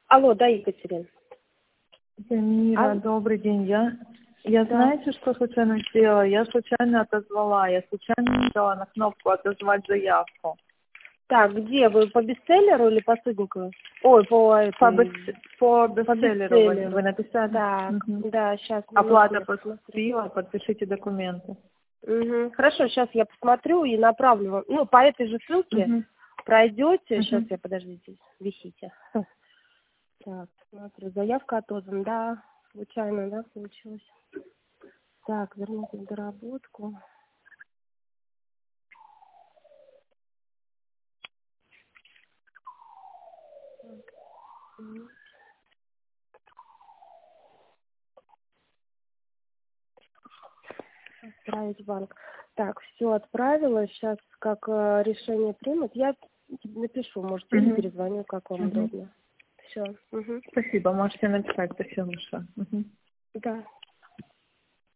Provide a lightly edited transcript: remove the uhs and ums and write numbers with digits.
Алло, да, Екатерина. Мира, добрый день. Я знаете, что случайно сделала? Я случайно отозвала. Я случайно нажала на кнопку «Отозвать заявку». Так, где вы? По бестселлеру или по Судникову? Ой, по бестселлеру вы написали? Так, да, сейчас. Оплата поступила, подпишите документы. Хорошо, сейчас я посмотрю и направлю вам. Ну, по этой же ссылке пройдете. Сейчас я, подождите, висите. Так, смотрю, заявка отозвана. Да, случайно, да, получилось. Так, вернуть в доработку. Отправить в банк. Так, все отправила. Сейчас как решение примут. Я напишу, может, или перезвоню, как вам удобно. Все. Спасибо, можете написать. Спасибо большое. Да.